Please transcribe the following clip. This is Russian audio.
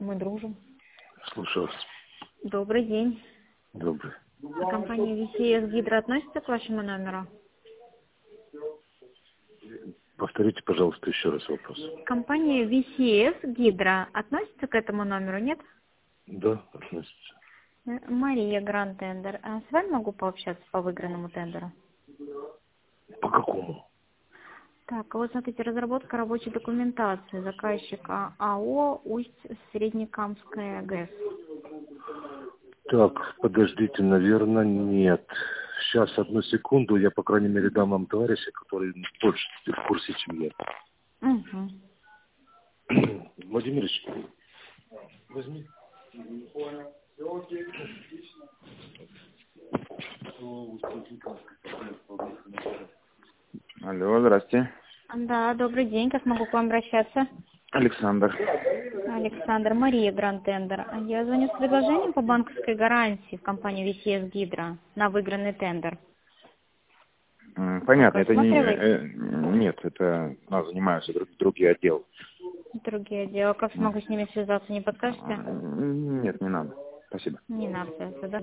мы дружим. Слушаю вас. Добрый день. Добрый. А компания VCS Гидро относится к вашему номеру? Повторите, пожалуйста, еще раз вопрос. Компания VCS Гидро относится к этому номеру, нет? Да, относится. Мария, Гранд Тендер. А с вами могу пообщаться по выигранному тендеру? По какому? Так, вот смотрите, разработка рабочей документации заказчика АО Усть-Среднекамская ГЭС. Так, подождите, наверное, нет. Сейчас, одну секунду, я, по крайней мере, дам вам товарища, который больше в курсе, чем я. Угу. Владимирович, возьми. Алло, здрасте. Да, добрый день, как могу к вам обращаться? Александр. Александр, Мария, Гранд Тендер. Я звоню с предложением по банковской гарантии в компанию VCS Гидро на выигранный тендер. Понятно, это не... Рассматриваете? Нет, это нас занимаются другие отделы. Другие отделы. Как смогу с ними связаться, не подскажете? Нет, не надо. Спасибо. Не надо связаться, да?